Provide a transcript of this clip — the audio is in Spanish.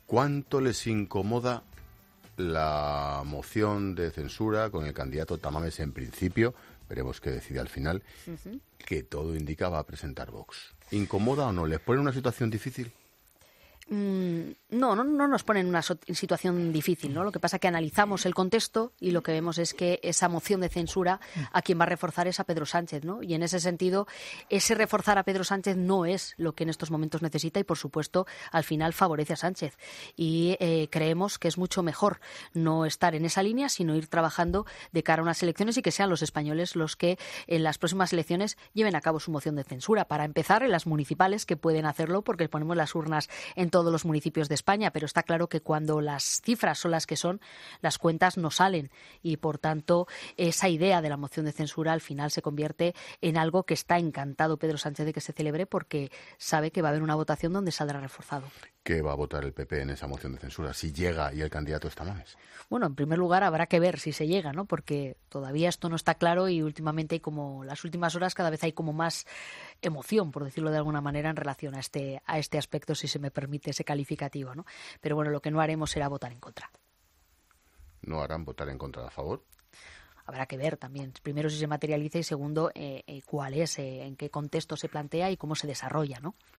¿Cuánto les incomoda la moción de censura con el candidato Tamames en principio? Veremos qué decide al final, que todo indica va a presentar Vox. ¿Incomoda o no? ¿Les pone en una situación difícil? No nos pone en una situación difícil, ¿no? Lo que pasa es que analizamos el contexto y lo que vemos es que esa moción de censura a quien va a reforzar es a Pedro Sánchez, ¿no? Y en ese sentido, ese reforzar a Pedro Sánchez no es lo que en estos momentos necesita y, por supuesto, al final favorece a Sánchez. Y creemos que es mucho mejor no estar en esa línea, sino ir trabajando de cara a unas elecciones y que sean los españoles los que en las próximas elecciones lleven a cabo su moción de censura. Para empezar, en las municipales, que pueden hacerlo porque ponemos las urnas en todos los municipios de España, pero está claro que cuando las cifras son las que son, las cuentas no salen y, por tanto, esa idea de la moción de censura al final se convierte en algo que está encantado Pedro Sánchez de que se celebre porque sabe que va a haber una votación donde saldrá reforzado. ¿Qué va a votar el PP en esa moción de censura si llega y el candidato es Tamames? Bueno, en primer lugar habrá que ver si se llega, ¿no? Porque todavía esto no está claro y últimamente hay como las últimas horas cada vez hay como más emoción, por decirlo de alguna manera, en relación a este aspecto, si se me permite ese calificativo, ¿no? Pero bueno, lo que no haremos será votar en contra. ¿No harán votar en contra a favor? Habrá que ver también, primero si se materializa y segundo cuál es, en qué contexto se plantea y cómo se desarrolla, ¿no?